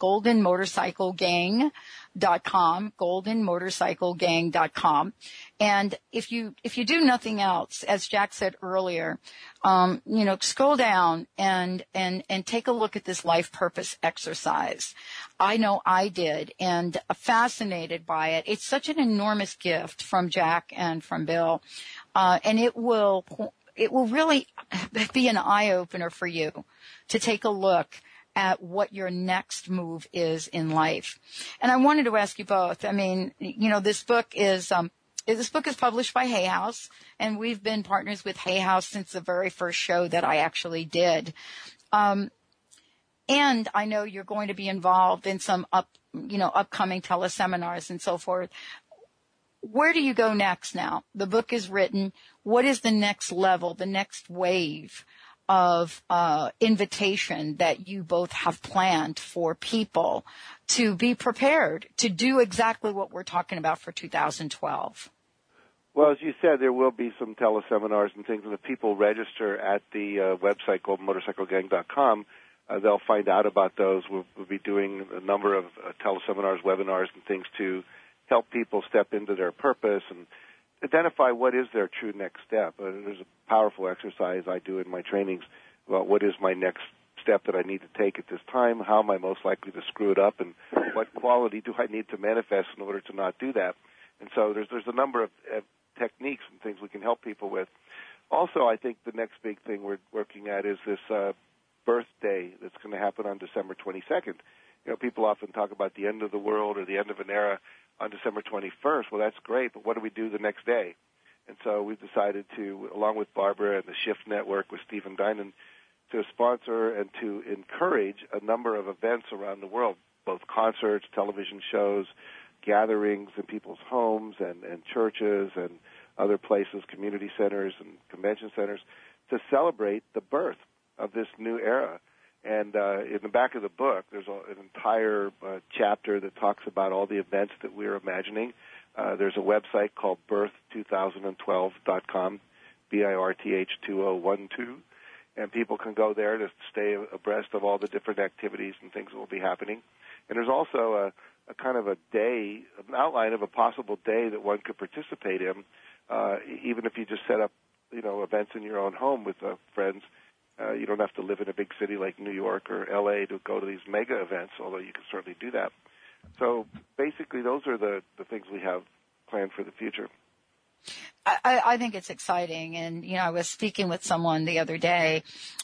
[SPEAKER 2] goldenmotorcyclegang.com, goldenmotorcyclegang.com. And if you do nothing else, as Jack said earlier, scroll down and take a look at this life purpose exercise. I know I did, and fascinated by it. It's such an enormous gift from Jack and from Bill. And it will really be an eye-opener for you to take a look at what your next move is in life. And I wanted to ask you both. I mean, this book is published by Hay House, and we've been partners with Hay House since the very first show that I actually did. And I know you're going to be involved in some upcoming teleseminars and so forth. Where do you go next now? The book is written. What is the next level, the next wave of invitation that you both have planned for people to be prepared to do exactly what we're talking about for 2012?
[SPEAKER 3] Well, as you said, there will be some teleseminars and things, and if people register at the website, goldenmotorcyclegang.com, they'll find out about those. We'll be doing a number of teleseminars, webinars, and things to help people step into their purpose and identify what is their true next step. There's a powerful exercise I do in my trainings about what is my next step that I need to take at this time, how am I most likely to screw it up, and what quality do I need to manifest in order to not do that. And so there's a number of techniques and things we can help people with. Also, I think the next big thing we're working at is this birthday that's going to happen on December 22nd. You know, people often talk about the end of the world or the end of an era on December 21st. Well, that's great, but what do we do the next day? And so we've decided to, along with Barbara and the Shift Network with Stephen Dinan, to sponsor and to encourage a number of events around the world, both concerts, television shows, gatherings in people's homes and churches and other places, community centers and convention centers, to celebrate the birth of this new era. And in the back of the book, there's an entire chapter that talks about all the events that we're imagining. There's a website called birth2012.com, BIRTH2012, and people can go there to stay abreast of all the different activities and things that will be happening. And there's also a kind of a day, an outline of a possible day that one could participate in, even if you just set up, events in your own home with friends. You don't have to live in a big city like New York or L.A. to go to these mega events, although you can certainly do that. So basically those are the things we have planned for the future.
[SPEAKER 2] I think it's exciting, and I was speaking with someone the other day,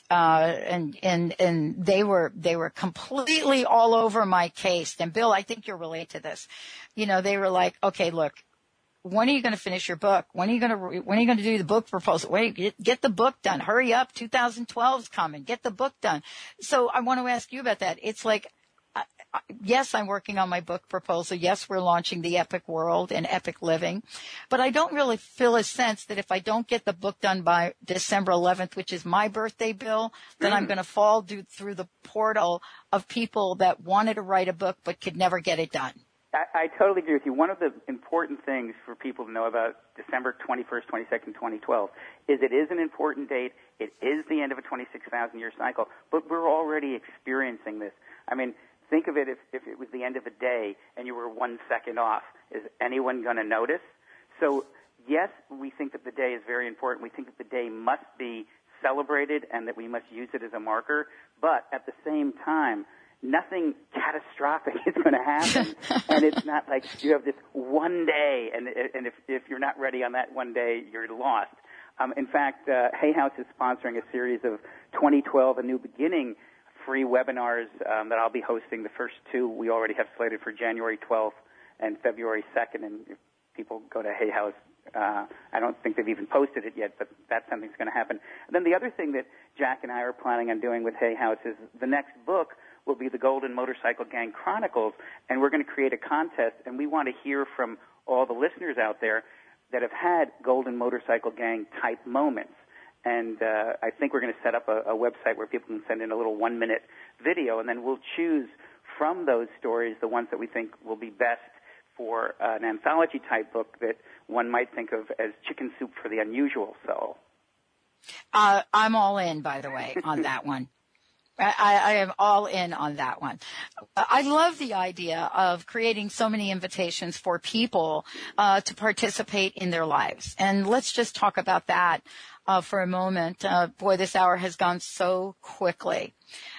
[SPEAKER 2] and they were completely all over my case. And Bill, I think you'll relate to this. They were like, okay, look, when are you going to finish your book? When are you going to do the book proposal? Get the book done. Hurry up. 2012's coming. Get the book done. So I want to ask you about that. It's like, yes, I'm working on my book proposal. Yes, we're launching The Epic World and Epic Living. But I don't really feel a sense that if I don't get the book done by December 11th, which is my birthday, Bill, then I'm going to fall through the portal of people that wanted to write a book but could never get it done.
[SPEAKER 4] I totally agree with you. One of the important things for people to know about December 21st, 22nd, 2012 is it is an important date. It is the end of a 26,000-year cycle, but we're already experiencing this. I mean, think of it if it was the end of a day and you were 1 second off. Is anyone going to notice? So, yes, we think that the day is very important. We think that the day must be celebrated and that we must use it as a marker. But at the same time, nothing catastrophic is going to happen. And it's not like you have this one day, and if you're not ready on that one day, you're lost. In fact, Hay House is sponsoring a series of 2012 A New Beginning free webinars that I'll be hosting. The first two we already have slated for January 12th and February 2nd. And if people go to Hay House, I don't think they've even posted it yet, but that's something that's going to happen. And then the other thing that Jack and I are planning on doing with Hay House is the next book will be the Golden Motorcycle Gang Chronicles, and we're going to create a contest, and we want to hear from all the listeners out there that have had Golden Motorcycle Gang type moments. And I think we're going to set up a website where people can send in a little 1-minute video, and then we'll choose from those stories the ones that we think will be best for an anthology-type book that one might think of as chicken soup for the unusual soul.
[SPEAKER 2] I'm all in, by the way, on that one. I am all in on that one. I love the idea of creating so many invitations for people to participate in their lives. And let's just talk about that for a moment. Boy, this hour has gone so quickly.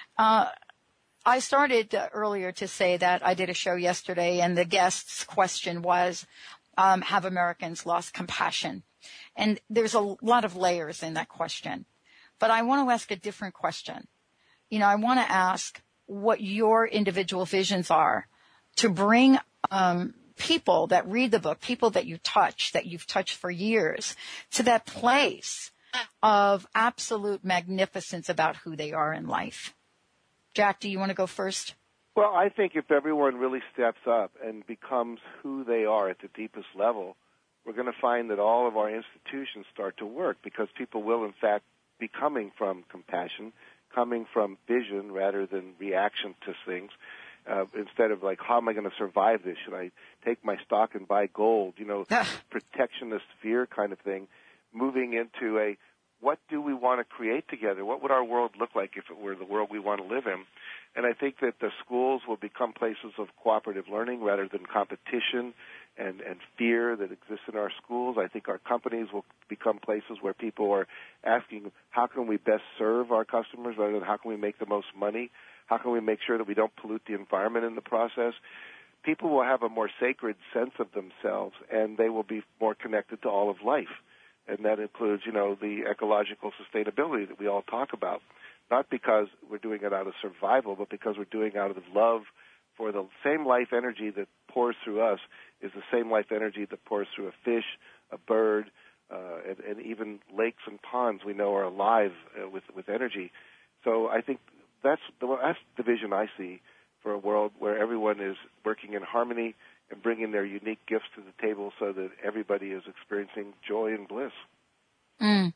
[SPEAKER 2] I started earlier to say that I did a show yesterday, and the guest's question was, have Americans lost compassion? And there's a lot of layers in that question. But I want to ask a different question. I want to ask what your individual visions are to bring people that read the book, people that you've touched for years, to that place of absolute magnificence about who they are in life. Jack, do you want to go first?
[SPEAKER 3] Well, I think if everyone really steps up and becomes who they are at the deepest level, we're going to find that all of our institutions start to work, because people will, in fact, be coming from compassion, coming from vision rather than reaction to things. instead of like, how am I going to survive this? Should I take my stock and buy gold? Protectionist fear kind of thing, moving into a, what do we want to create together? What would our world look like if it were the world we want to live in? And I think that the schools will become places of cooperative learning rather than competition and fear that exists in our schools. I think our companies will become places where people are asking, how can we best serve our customers rather than how can we make the most money? How can we make sure that we don't pollute the environment in the process? People will have a more sacred sense of themselves, and they will be more connected to all of life. And that includes, the ecological sustainability that we all talk about. Not because we're doing it out of survival, but because we're doing it out of love for the same life energy that pours through us is the same life energy that pours through a fish, a bird, and even lakes and ponds we know are alive with energy. So I think that's the vision I see for a world where everyone is working in harmony and bringing their unique gifts to the table so that everybody is experiencing joy and bliss.
[SPEAKER 2] Mm.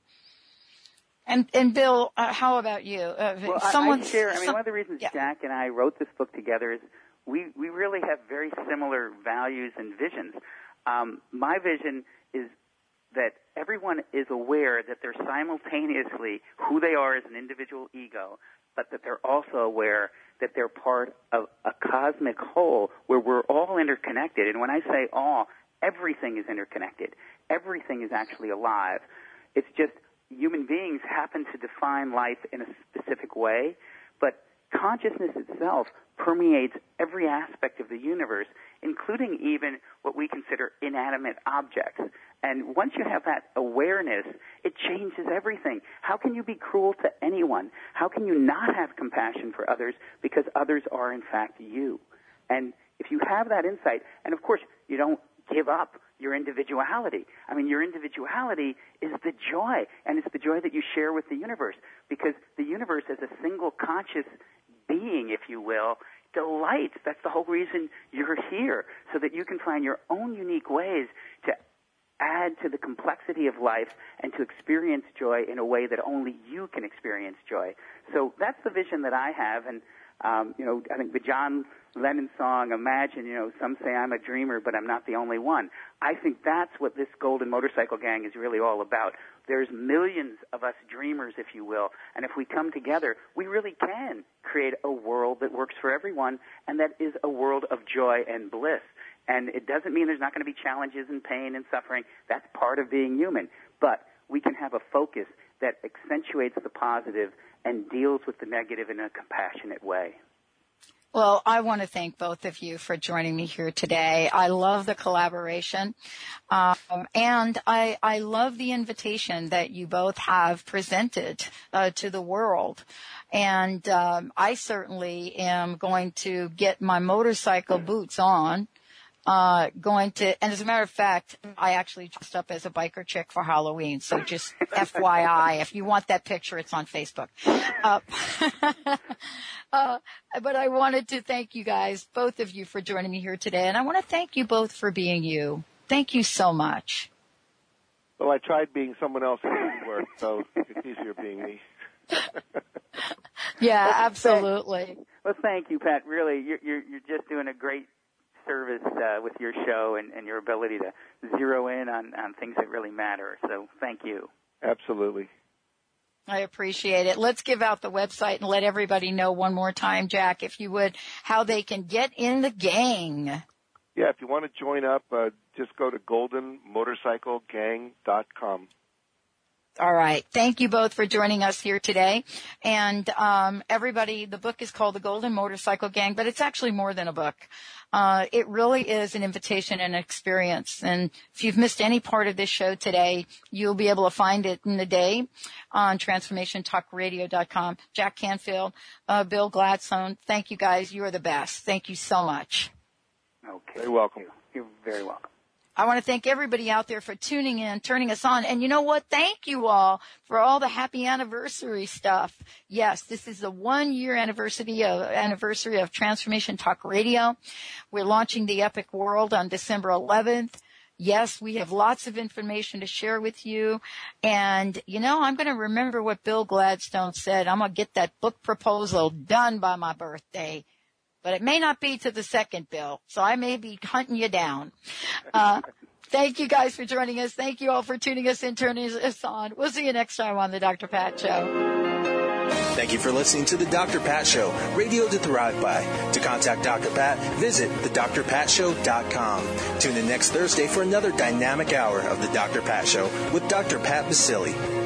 [SPEAKER 2] And Bill, how about you?
[SPEAKER 4] Well, I share. One of the reasons Jack and I wrote this book together is we really have very similar values and visions. My vision is that everyone is aware that they're simultaneously who they are as an individual ego, but that they're also aware that they're part of a cosmic whole where we're all interconnected. And when I say all, everything is interconnected. Everything is actually alive. It's just human beings happen to define life in a specific way, but consciousness itself permeates every aspect of the universe, including even what we consider inanimate objects. And once you have that awareness, it changes everything. How can you be cruel to anyone? How can you not have compassion for others because others are, in fact, you? And if you have that insight, and of course, you don't give up your individuality. Your individuality is the joy, and it's the joy that you share with the universe, because the universe as a single conscious being, if you will, delights. That's the whole reason you're here, so that you can find your own unique ways to add to the complexity of life and to experience joy in a way that only you can experience joy. So that's the vision that I have, and I think the John Lennon song, Imagine, some say I'm a dreamer, but I'm not the only one. I think that's what this Golden Motorcycle Gang is really all about. There's millions of us dreamers, if you will, and if we come together, we really can create a world that works for everyone, and that is a world of joy and bliss. And it doesn't mean there's not going to be challenges and pain and suffering. That's part of being human. But we can have a focus that accentuates the positive and deals with the negative in a compassionate way.
[SPEAKER 2] Well, I want to thank both of you for joining me here today. I love the collaboration, and I love the invitation that you both have presented to the world. And I certainly am going to get my motorcycle boots on. And as a matter of fact, I actually dressed up as a biker chick for Halloween. So just FYI, if you want that picture, it's on Facebook. But I wanted to thank you guys, both of you, for joining me here today. And I want to thank you both for being you. Thank you so much.
[SPEAKER 3] Well, I tried being someone else and it didn't work, so it's easier being me.
[SPEAKER 2] Yeah, absolutely.
[SPEAKER 4] Well, thank you, Pat. Really, you're just doing a great service with your show and your ability to zero in on things that really matter. So thank you.
[SPEAKER 3] Absolutely.
[SPEAKER 2] I appreciate it. Let's give out the website and let everybody know one more time, Jack, if you would, how they can get in the gang.
[SPEAKER 3] Yeah, if you want to join up, just go to goldenmotorcyclegang.com.
[SPEAKER 2] All right. Thank you both for joining us here today. And everybody, the book is called The Golden Motorcycle Gang, but it's actually more than a book. It really is an invitation and an experience. And if you've missed any part of this show today, you'll be able to find it in the day on TransformationTalkRadio.com. Jack Canfield, Bill Gladstone, thank you guys. You are the best. Thank you so much.
[SPEAKER 4] Okay.
[SPEAKER 3] You're welcome.
[SPEAKER 4] You're very welcome.
[SPEAKER 2] I want to thank everybody out there for tuning in, turning us on. And you know what? Thank you all for all the happy anniversary stuff. Yes, this is the 1-year anniversary of Transformation Talk Radio. We're launching the Epic World on December 11th. Yes, we have lots of information to share with you. And, I'm going to remember what Bill Gladstone said. I'm going to get that book proposal done by my birthday. but it may not be to the second bill. So I may be hunting you down. Thank you guys for joining us. Thank you all for tuning us in, turning us on. We'll see you next time on the Dr. Pat Show.
[SPEAKER 1] Thank you for listening to the Dr. Pat Show, radio to thrive by. To contact Dr. Pat, visit thedrpatshow.com. Tune in next Thursday for another dynamic hour of the Dr. Pat Show with Dr. Pat Baccili.